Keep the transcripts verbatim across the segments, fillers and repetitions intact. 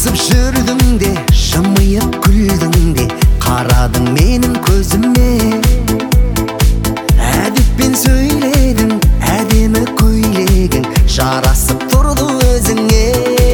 басып жүрдің де, жымиып күлдің де, қарадың менің көзіме. Әдеппен сөйледің, әдемі көйлегің жарасып тұрды өзіңе.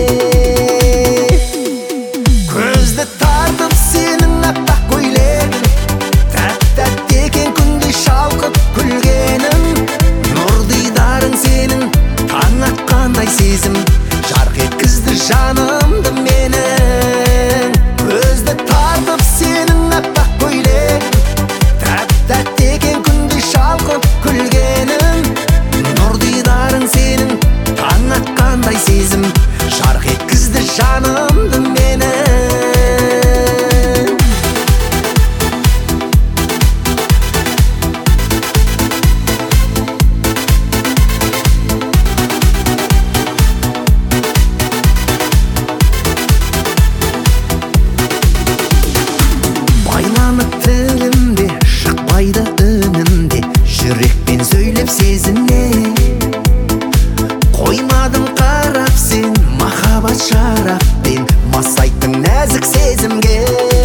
Көзді тартып сенің аппақ көйлегің, тәп-тәтті екен күндей шалқып күлгенің. Нұр дидарың сенің, таң атқандай сезім, жарқ еткізді жанымды менің. Көзді тартып сенің аппақ көйлегің, тәп-тәтті екен күндей шалқып күлгенің. Нұр дидарың сенің, таң атқандай сезім, жарқ еткізді жанымды менің. Байланып тілімде, шықпайды үнімде, жүрекпен сөйлеп сезіне. Қоймадың қарап сен, махаббат шараппен, масайттың нәзік сезімге.